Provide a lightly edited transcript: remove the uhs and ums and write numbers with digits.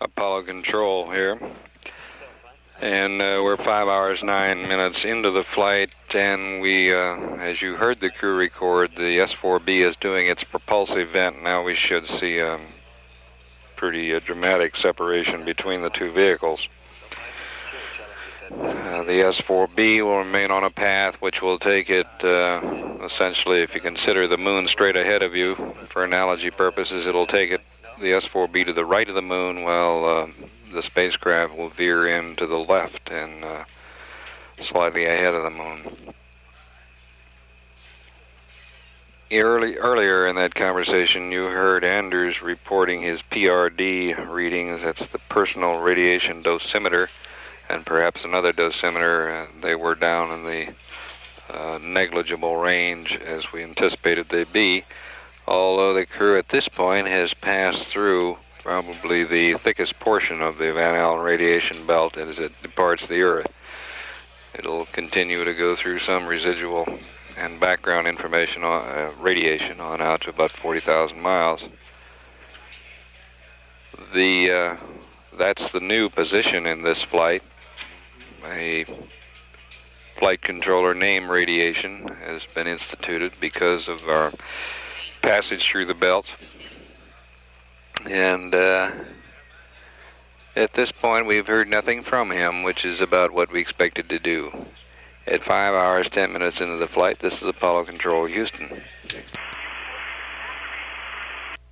Apollo Control here. And we're 5 hours, 9 minutes into the flight, and we, as you heard the crew record, the S-4B is doing its propulsive vent. Now we should see a pretty dramatic separation between the two vehicles. The S-4B will remain on a path which will take it, essentially, if you consider the moon straight ahead of you, for analogy purposes, it'll take it, the S-4B, to the right of the moon, while the spacecraft will veer in to the left and slightly ahead of the moon. Earlier in that conversation, you heard Anders reporting his PRD readings. That's the personal radiation dosimeter, and perhaps another dosimeter. They were down in the negligible range as we anticipated they'd be, although the crew at this point has passed through probably the thickest portion of the Van Allen radiation belt as it departs the Earth. It'll continue to go through some residual and background information on radiation on out to about 40,000 miles. That's the new position in this flight. A flight controller name radiation has been instituted because of our passage through the belt. And at this point, we've heard nothing from him, which is about what we expected to do. At 5 hours, 10 minutes into the flight, this is Apollo Control, Houston.